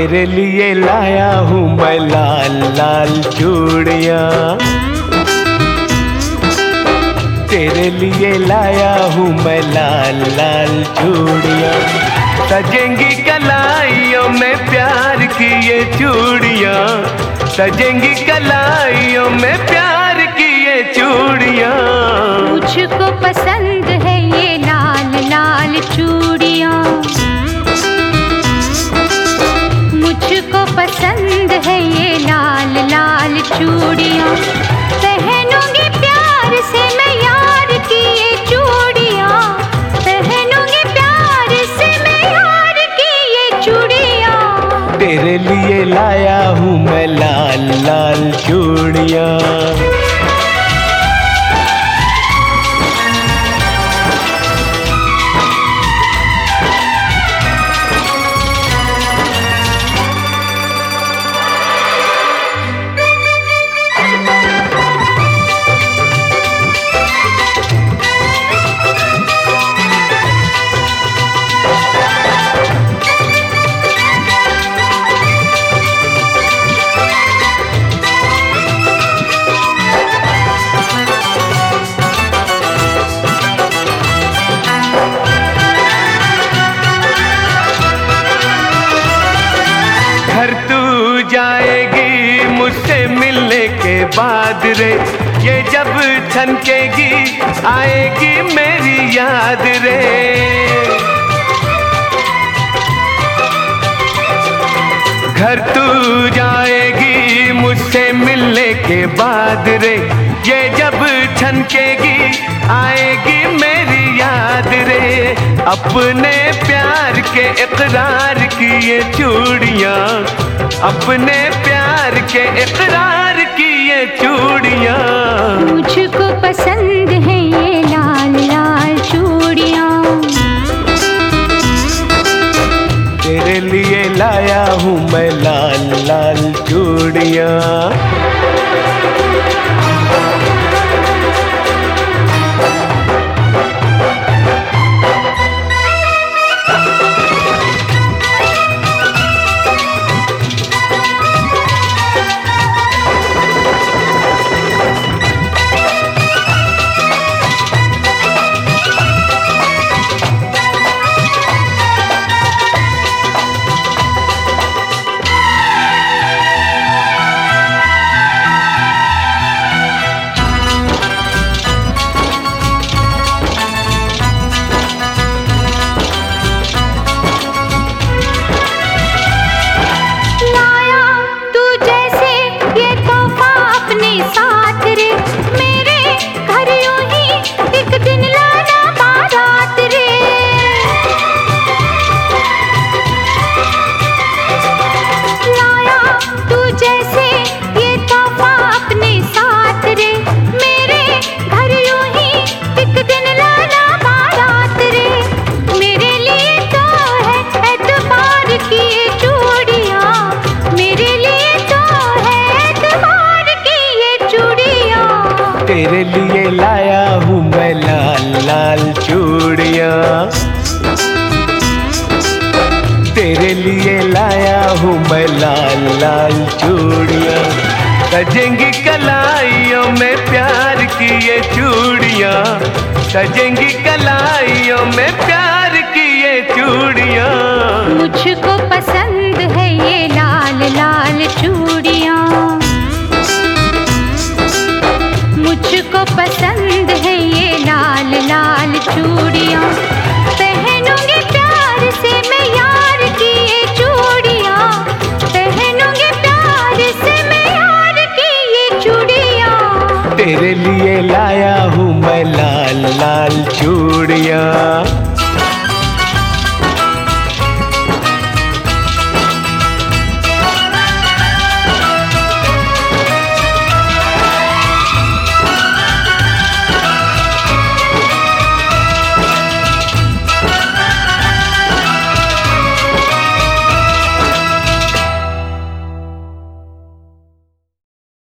तेरे लिए लाया हूँ मैं लाल लाल चूड़ियाँ, तेरे लिए लाया हूँ मैं लाल लाल चूड़ियाँ। सजेंगी कलाइयों में प्यार की ये चूड़ियाँ, सजेंगी कलाइयों में प्यार की ये चूड़ियाँ। मुझको पसंद है ये लाल लाल चूड़ियाँ, मुझको पसंद है ये लाल लाल चूड़ियाँ। पहनूंगी प्यार से मैं यार की ये चूड़ियाँ, पहनूंगी प्यार से मैं यार की ये चूड़ियाँ। तेरे लिए लाया हूँ मैं लाल लाल चूड़ियाँ। घर तू जाएगी मुझसे मिलने के बाद रे, ये जब छनकेगी आएगी मेरी याद रे। घर तू जाएगी मुझसे मिलने के बाद रे, ये जब छनकेगी आएगी मेरी याद रे। अपने प्यार के इकरार की ये चूड़ियाँ, अपने प्यार के इकरार की ये चूड़ियाँ। मुझको पसंद है ये लाल लाल चूड़ियाँ, तेरे लिए लाया हूँ मैं लाल लाल चूड़ियाँ। तेरे लिए लाया हूँ मैं लाल लाल चूड़ियाँ, तेरे लिए लाया हूँ मैं लाल लाल चूड़ियाँ। सजेंगी कलाइयों में प्यार की ये चूड़ियाँ, सजेंगी कलाइयों में प्यार की ये चूड़ियाँ। मुझको पसंद है ये लाल लाल